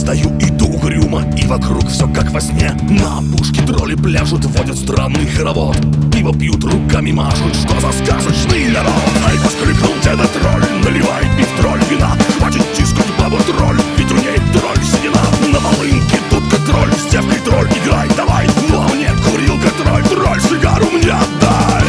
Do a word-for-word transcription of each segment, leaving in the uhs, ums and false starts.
стою, иду угрюмо, и вокруг все как во сне. На опушке тролли пляшут, водят странный хоровод. Пиво пьют, руками машут, что за сказочный народ. Ай, воскликнул деда тролль, наливай, пив, тролль, вина. Хватит тискать бабу тролль, ведь у ней тролль седина. На волынке дудка тролль, с девкой тролль, играй, давай. Ну а мне курилка тролль, тролль, сигару мне отдай.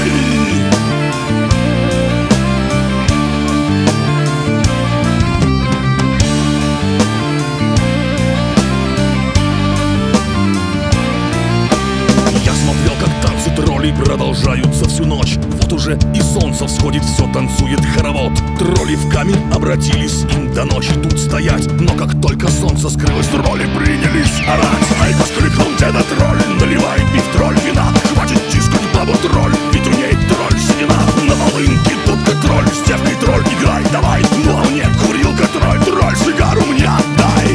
Тролли продолжаются всю ночь. Вот уже и солнце всходит, все танцует хоровод. Тролли в камень обратились, им до ночи тут стоять. Но как только солнце скрылось, тролли принялись орать. Ай, воскликнул деда тролль, наливай, пив, тролль, вина. Хватит тискать бабу тролль, ведь у ней тролль седина. На волынке дудка тролль, с девкой тролль, играй, давай. Ну а мне курилка тролль, тролль, сигару мне отдай.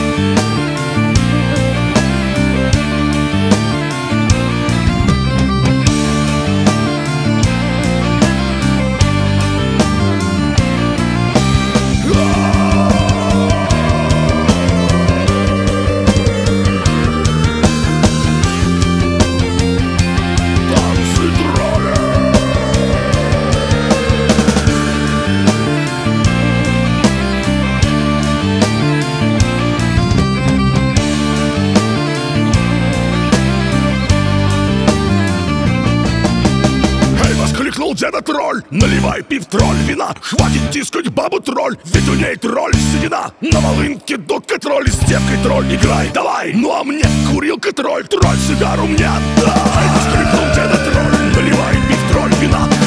Деда тролль, наливай, пив, тролль, вина. Хватит тискать бабу тролль, ведь у ней тролль седина. На волынке дудка тролль, с девкой тролль, играй, давай. Ну а мне курилка тролль, тролль, сигару мне отдай. Воскликнул деда тролль, наливай, пив, тролль, вина.